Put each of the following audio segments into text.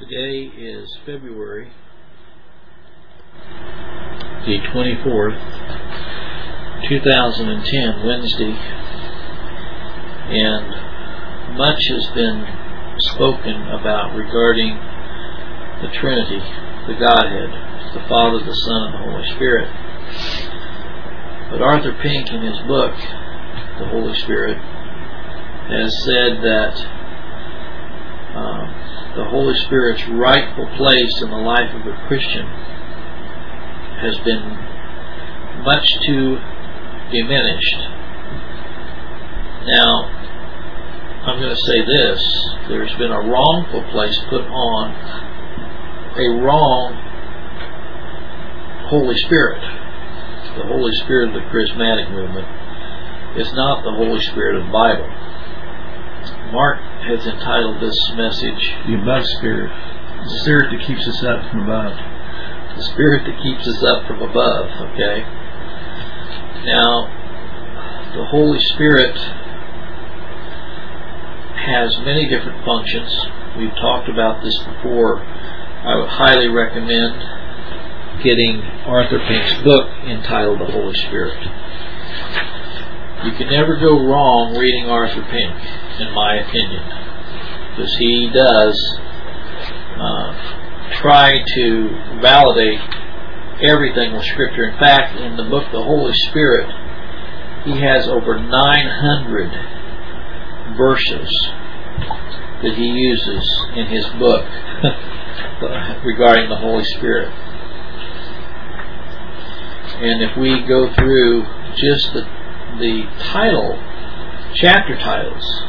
Today is February the 24th, 2010, Wednesday, and much has been spoken about regarding the Trinity, the Godhead, the Father, the Son, and the Holy Spirit. But Arthur Pink, in his book, The Holy Spirit, has said that the Holy Spirit's rightful place in the life of a Christian has been much too diminished. Now, I'm going to say this: there's been a wrongful place put on a wrong Holy Spirit. The Holy Spirit of the charismatic movement is not the Holy Spirit of the Bible. Mark has entitled this message, The Above Spirit. The Spirit that keeps us up from above. The Spirit that keeps us up from above, okay? Now, the Holy Spirit has many different functions. We've talked about this before. I would highly recommend getting Arthur Pink's book entitled The Holy Spirit. You can never go wrong reading Arthur Pink, in my opinion, because he does try to validate everything with Scripture. In fact, in the book The Holy Spirit, he has over 900 verses that he uses in his book regarding the Holy Spirit. And if we go through just the chapter titles,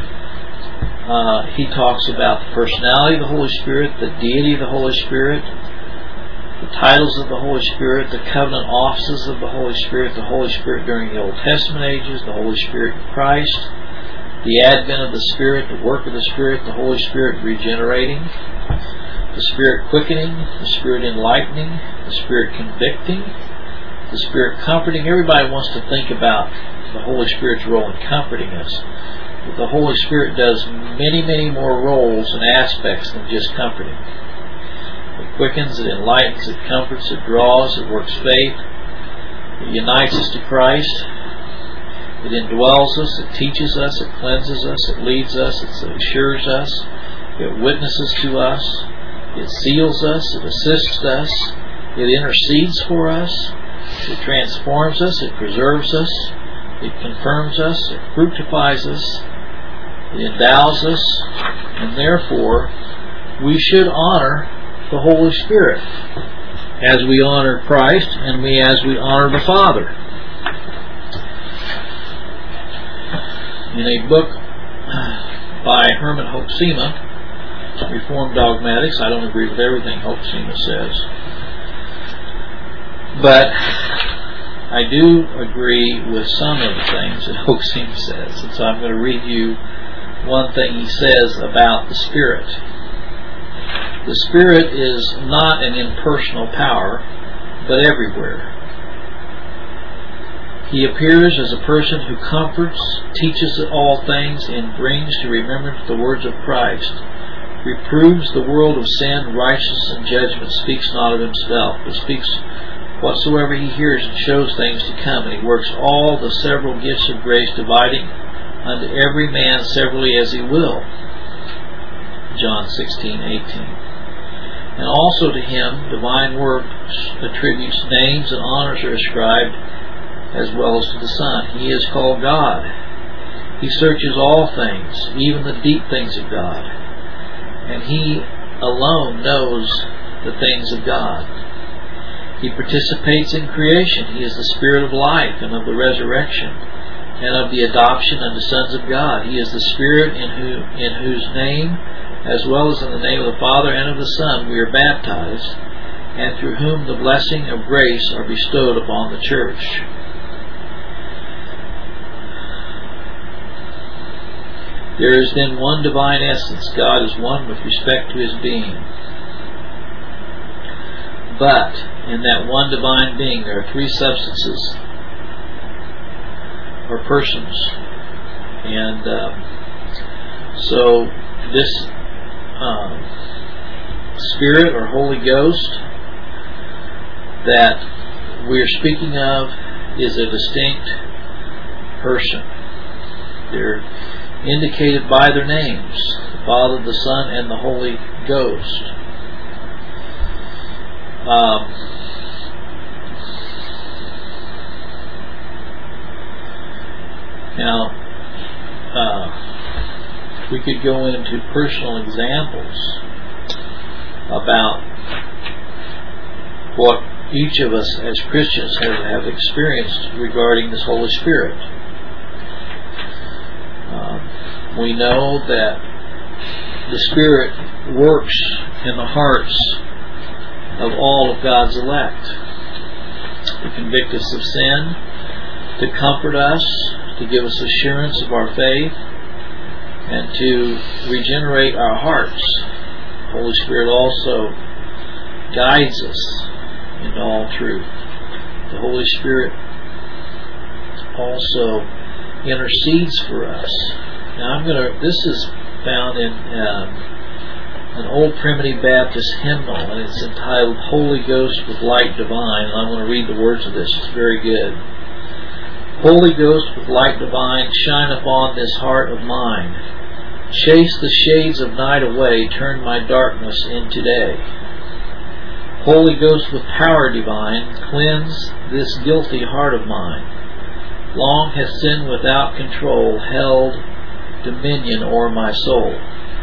he talks about the personality of the Holy Spirit, the deity of the Holy Spirit, the titles of the Holy Spirit, the covenant offices of the Holy Spirit during the Old Testament ages, the Holy Spirit in Christ, the advent of the Spirit, the work of the Spirit, the Holy Spirit regenerating, the Spirit quickening, the Spirit enlightening, the Spirit convicting, the Spirit comforting. Everybody wants to think about the Holy Spirit's role in comforting us. But the Holy Spirit does many, many more roles and aspects than just comforting. It quickens, it enlightens, it comforts, it draws, it works faith, it unites us to Christ, it indwells us, it teaches us, it cleanses us, it leads us, it assures us, it witnesses to us, it seals us, it assists us, it intercedes for us, it transforms us, it preserves us, it confirms us, it fructifies us, it endows us, and therefore we should honor the Holy Spirit as we honor Christ and as we honor the Father. In a book by Herman Hoeksema, Reformed Dogmatics, I don't agree with everything Hoeksema says, but I do agree with some of the things that Hoeksema says. And so I'm going to read you one thing he says about the Spirit. The Spirit is not an impersonal power, but everywhere. He appears as a person who comforts, teaches all things, and brings to remembrance the words of Christ, reproves the world of sin, righteousness, and judgment, speaks not of himself, but speaks whatsoever he hears, and shows things to come, and he works all the several gifts of grace, dividing unto every man severally as he will. John 16:18. And also to him divine works, attributes, names, and honors are ascribed, as well as to the Son. He is called God. He searches all things, even the deep things of God, and he alone knows the things of God. He participates in creation. He is the Spirit of life and of the resurrection and of the adoption unto sons of God. He is the Spirit in whose name, as well as in the name of the Father and of the Son, we are baptized, and through whom the blessing of grace are bestowed upon the church. There is then one divine essence. God is one with respect to his being. But in that one divine being there are three substances or persons. And so this Spirit or Holy Ghost that we're speaking of is a distinct person. They're indicated by their names, the Father, the Son, and the Holy Ghost. Now, we could go into personal examples about what each of us as Christians have experienced regarding this Holy Spirit. We know that the Spirit works in the hearts of all of God's elect to convict us of sin, to comfort us, to give us assurance of our faith, and to regenerate our hearts. The Holy Spirit also guides us into all truth. The Holy Spirit also intercedes for us. Now this is found in an old primitive Baptist hymnal, and it's entitled Holy Ghost with Light Divine, and I'm going to read the words of this. It's very good. Holy Ghost with light divine, shine upon this heart of mine. Chase the shades of night away, turn my darkness into day. Holy Ghost with power divine, cleanse this guilty heart of mine. Long hath sin without control held dominion o'er my soul.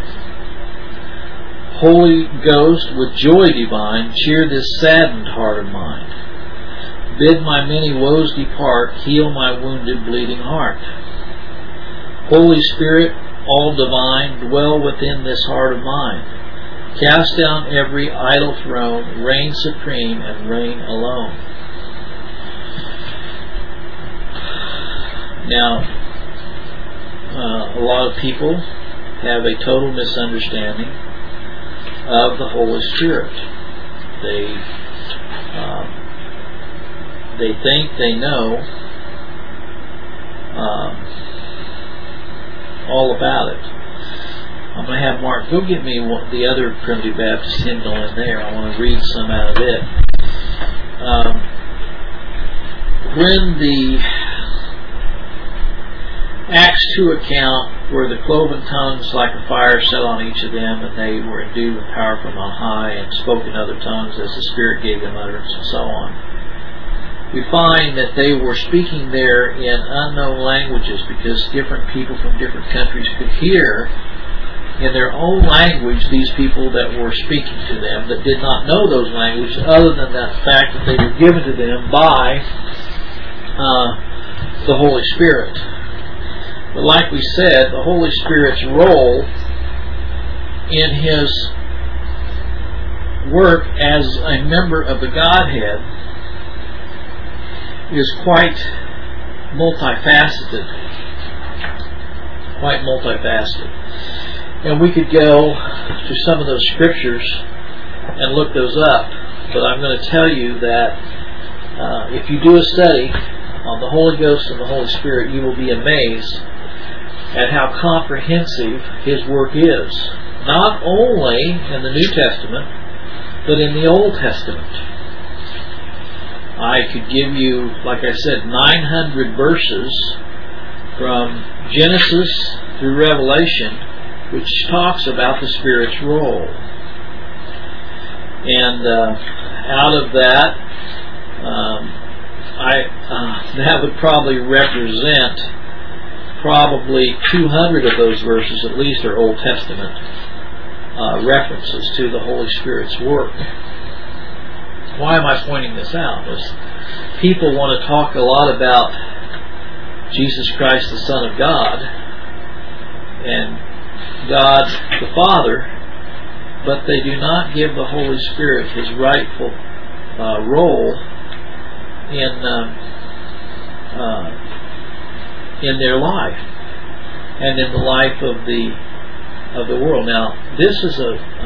Holy Ghost with joy divine, cheer this saddened heart of mine. Bid my many woes depart, heal my wounded, bleeding heart. Holy Spirit, all divine, dwell within this heart of mine. Cast down every idol throne, reign supreme and reign alone. Now, a lot of people have a total misunderstanding of the Holy Spirit. They think they know all about it. I'm going to have Mark go get me the other Primitive Baptist hymnal in there. I want to read some out of it. When the Acts 2 account, where the cloven tongues like a fire set on each of them, and they were endued with power from on high and spoke in other tongues as the Spirit gave them utterance, and so on, we find that they were speaking there in unknown languages, because different people from different countries could hear in their own language these people that were speaking to them that did not know those languages, other than that fact that they were given to them by the Holy Spirit. But like we said, the Holy Spirit's role in His work as a member of the Godhead is quite multifaceted. And we could go to some of those scriptures and look those up, but I'm going to tell you that if you do a study on the Holy Ghost and the Holy Spirit, you will be amazed at how comprehensive His work is. Not only in the New Testament, but in the Old Testament. I could give you, like I said, 900 verses from Genesis through Revelation, which talks about the Spirit's role. And out of that, that would probably represent probably 200 of those verses at least are Old Testament references to the Holy Spirit's work. Why am I pointing this out? Is people want to talk a lot about Jesus Christ, the Son of God, and God the Father, but they do not give the Holy Spirit His rightful role in their life and in the life of the world. Now, this is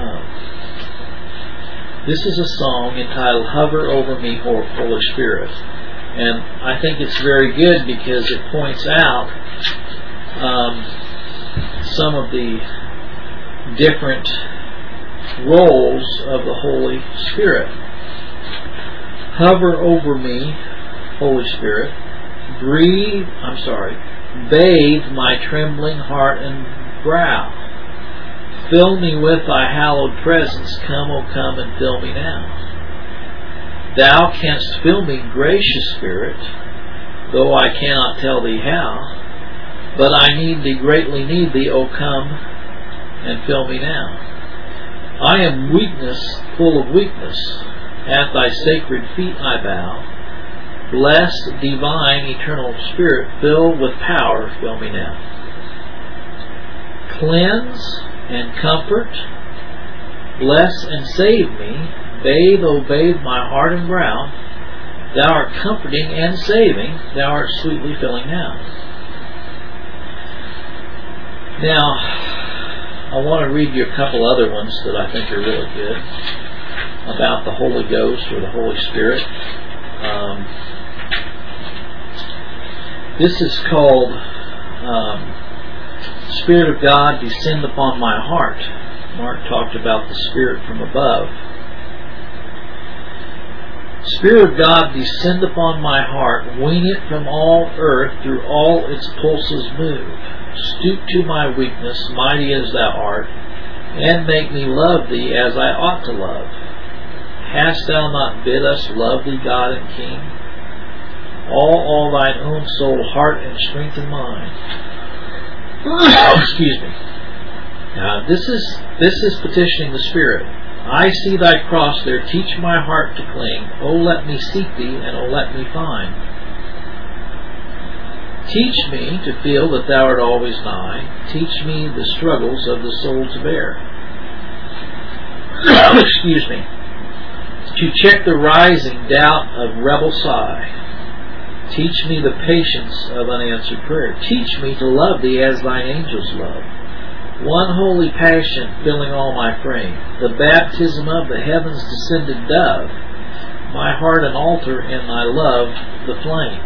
a song entitled "Hover Over Me, Holy Spirit," and I think it's very good because it points out some of the different roles of the Holy Spirit. Hover over me, Holy Spirit. Bathe my trembling heart and brow. Fill me with thy hallowed presence. Come, O come, and fill me now. Thou canst fill me, gracious Spirit, though I cannot tell thee how. But I need thee, greatly need thee, O come and fill me now. I am weakness, full of weakness. At thy sacred feet I bow. Blessed, divine, eternal Spirit, filled with power, fill me now. Cleanse and comfort, bless and save me. Bathe, O bathe my heart and brow. Thou art comforting and saving. Thou art sweetly filling now. Now, I want to read you a couple other ones that I think are really good about the Holy Ghost or the Holy Spirit. This is called Spirit of God, descend upon my heart. Mark talked about the Spirit from above. Spirit of God, descend upon my heart, wing it from all earth, through all its pulses move. Stoop to my weakness, mighty as thou art, and make me love thee as I ought to love. Hast thou not bid us love thee, God and King? All thine own soul, heart, and strength and mind. Excuse me. Now, this is petitioning the Spirit. I see thy cross there, teach my heart to cling. O let me seek thee, and O let me find. Teach me to feel that thou art always nigh. Teach me the struggles of the soul to bear. Excuse me. To check the rising doubt of rebel sigh. Teach me the patience of unanswered prayer. Teach me to love thee as thine angels love. One holy passion filling all my frame. The baptism of the heavens descended dove. My heart an altar, and thy love the flame.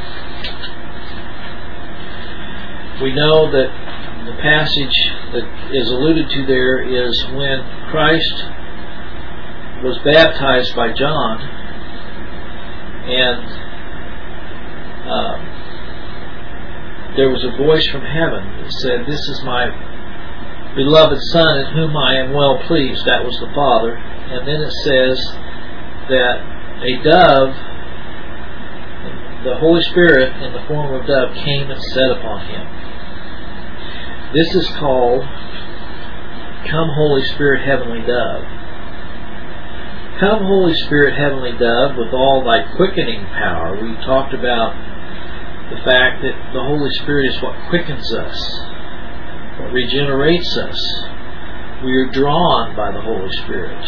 We know that the passage that is alluded to there is when Christ was baptized by John, and there was a voice from heaven that said, "This is my beloved Son in whom I am well pleased." That was the Father. And then it says that a dove, the Holy Spirit in the form of a dove, came and sat upon him. This is called Come Holy Spirit, Heavenly Dove. Come Holy Spirit, Heavenly Dove, with all thy quickening power. We talked about the fact that the Holy Spirit is what quickens us, what regenerates us. We are drawn by the Holy Spirit.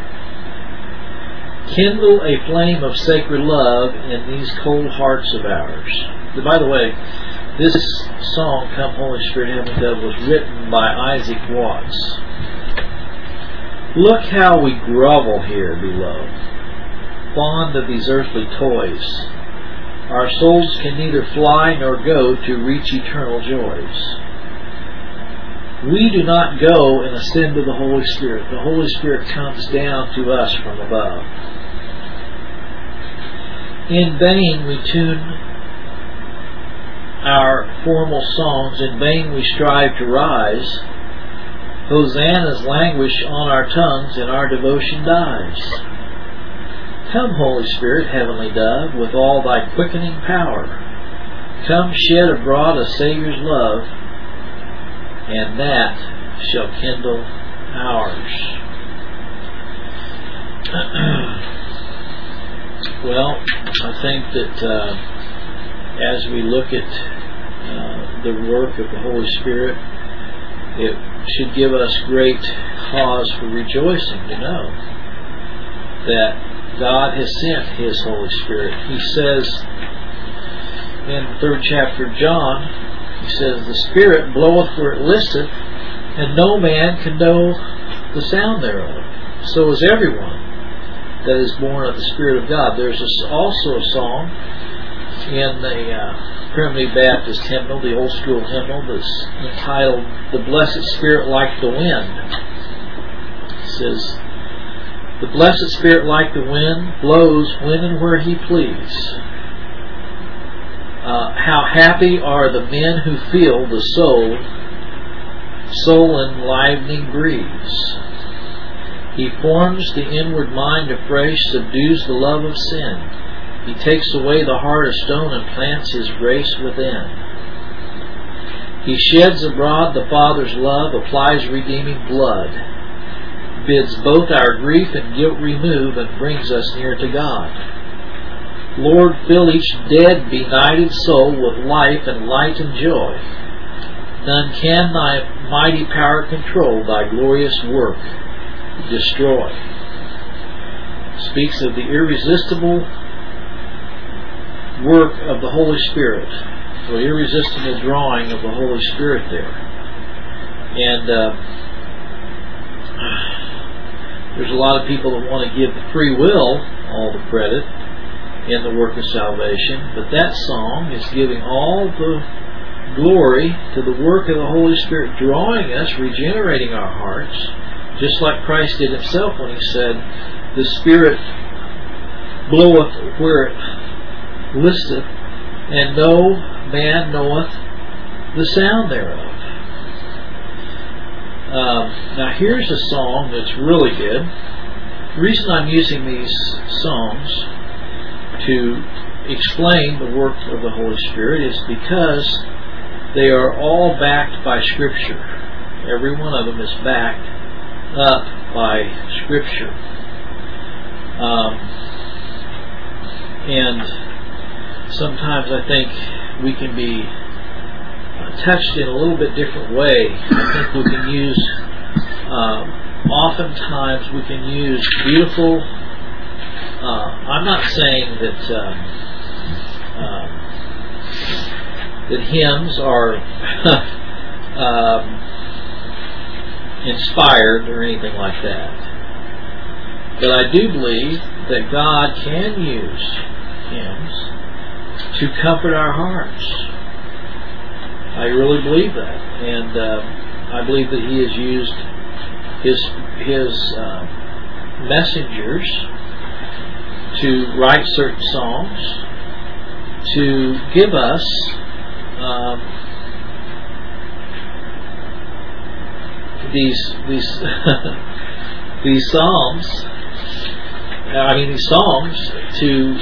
Kindle a flame of sacred love in these cold hearts of ours. By the way, this song, Come Holy Spirit, Heavenly Dove, was written by Isaac Watts. Look how we grovel here below, fond of these earthly toys. Our souls can neither fly nor go to reach eternal joys. We do not go and ascend to the Holy Spirit. The Holy Spirit comes down to us from above. In vain we tune our formal songs. In vain we strive to rise. Hosannas languish on our tongues, and our devotion dies. Come, Holy Spirit, Heavenly Dove, with all thy quickening power. Come shed abroad a Saviour's love, and that shall kindle ours. Well, I think that as we look at the work of the Holy Spirit, it should give us great cause for rejoicing to know that God has sent His Holy Spirit. He says in the 3rd chapter of John, He says, "The Spirit bloweth where it listeth, and no man can know the sound thereof. So is everyone that is born of the Spirit of God." There's also a song in the Primitive Baptist hymnal, the old school hymnal, that's entitled, "The Blessed Spirit Like the Wind." says, "The blessed Spirit, like the wind, blows when and where He please. How happy are the men who feel the soul-enlivening breeze. He forms the inward mind afresh, subdues the love of sin. He takes away the heart of stone and plants His grace within. He sheds abroad the Father's love, applies redeeming blood, bids both our grief and guilt remove, and brings us near to God. Lord, fill each dead, benighted soul with life and light and joy. None can Thy mighty power control, Thy glorious work destroy." Speaks of the irresistible work of the Holy Spirit, the irresistible drawing of the Holy Spirit there. And there's a lot of people that want to give the free will all the credit in the work of salvation, but that song is giving all the glory to the work of the Holy Spirit, drawing us, regenerating our hearts, just like Christ did Himself when He said, "The Spirit bloweth where it listeth, and no man knoweth the sound thereof." Now here's a song that's really good. The reason I'm using these songs to explain the work of the Holy Spirit is because they are all backed by Scripture. Every one of them is backed up by Scripture. And sometimes I think we can be touched in a little bit different way. I think we can use, oftentimes we can use beautiful, I'm not saying that hymns are inspired or anything like that. But I do believe that God can use hymns to comfort our hearts. I really believe that, and I believe that He has used His messengers to write certain songs to give us these these songs to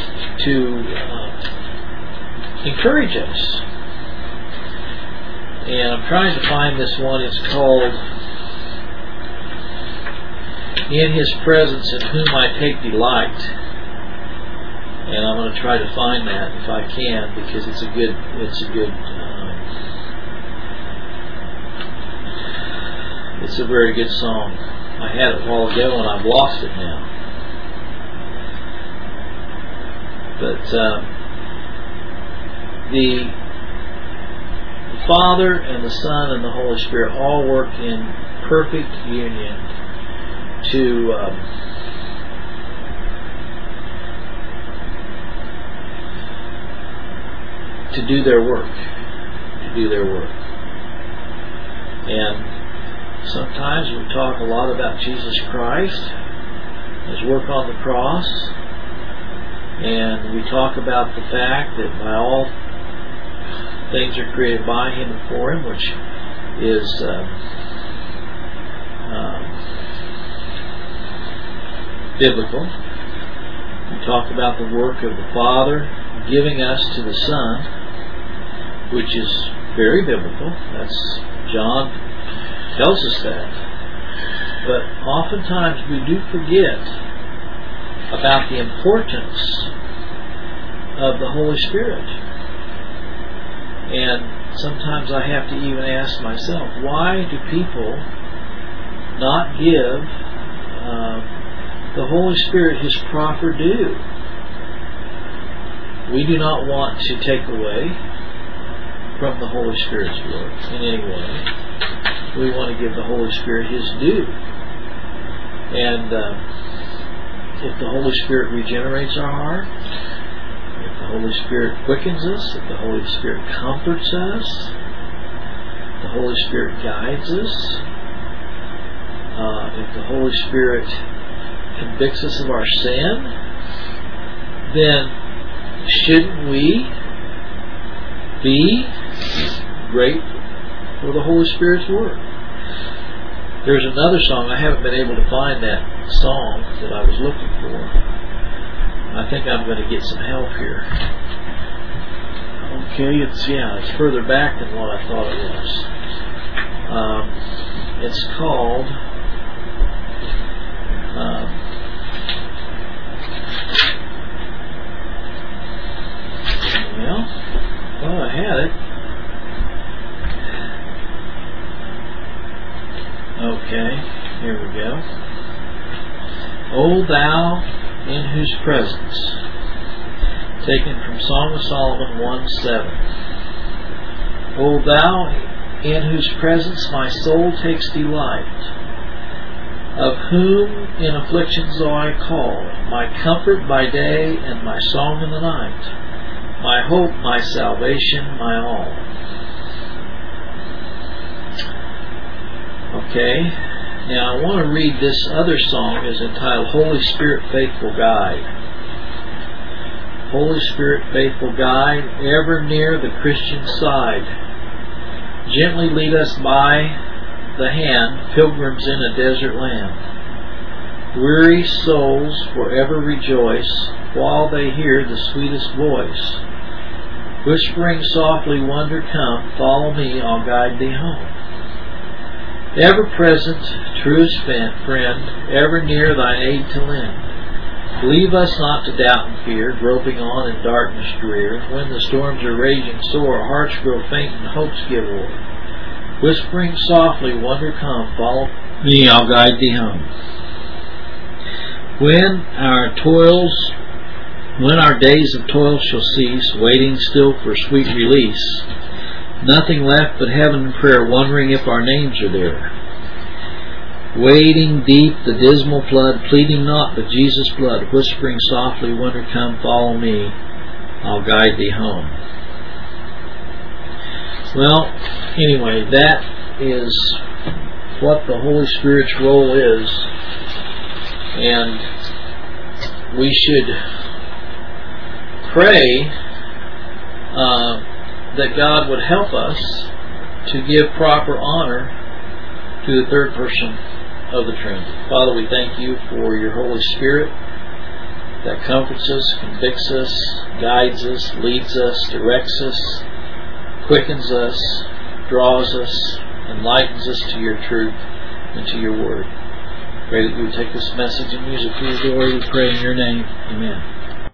encourage us. And I'm trying to find this one. It's called "In His Presence in Whom I Take Delight." And I'm going to try to find that if I can, because it's a good it's a very good song. I had it a while ago and I've lost it now. But the Father and the Son and the Holy Spirit all work in perfect union to do their work. And sometimes we talk a lot about Jesus Christ, His work on the cross, and we talk about the fact that by all things are created by Him and for Him, which is biblical. We talk about the work of the Father giving us to the Son, which is very biblical. That's John tells us that. But oftentimes we do forget about the importance of the Holy Spirit. And sometimes I have to even ask myself, why do people not give the Holy Spirit His proper due? We do not want to take away from the Holy Spirit's work in any way. We want to give the Holy Spirit His due. And if the Holy Spirit regenerates our heart, if the Holy Spirit quickens us, if the Holy Spirit comforts us, the Holy Spirit guides us, if the Holy Spirit convicts us of our sin, then shouldn't we be grateful for the Holy Spirit's work? There's another song. I haven't been able to find that song that I was looking for. I think I'm going to get some help here. Okay, it's further back than what I thought it was. It's called well, I had it. Okay, here we go. O thou in whose presence, taken from Song of Solomon 1:7. O thou in whose presence my soul takes delight, of whom in afflictions do I call, my comfort by day and my song in the night, my hope, my salvation, my all. Okay, now I want to read this other song. It's entitled Holy Spirit Faithful Guide. Holy Spirit Faithful Guide, ever near the Christian side, gently lead us by the hand, pilgrims in a desert land. Weary souls forever rejoice while they hear the sweetest voice, whispering softly, wonder come, follow me, I'll guide thee home. Ever present, truest friend, ever near thine aid to lend. Leave us not to doubt and fear, groping on in darkness drear. When the storms are raging sore, hearts grow faint and hopes give o'er. Whispering softly, wonder come, follow me, I'll guide thee home. When our days of toil shall cease, waiting still for sweet release, nothing left but heaven and prayer, wondering if our names are there. Wading deep the dismal flood, pleading not but Jesus' blood, whispering softly, wonder come, follow me, I'll guide thee home. Well, anyway, that is what the Holy Spirit's role is, and we should pray that God would help us to give proper honor to the third person of the Trinity. Father, we thank you for your Holy Spirit that comforts us, convicts us, guides us, leads us, directs us, quickens us, draws us, enlightens us to your truth and to your word. Pray that you would take this message and use it for your glory. We pray in your name. Amen.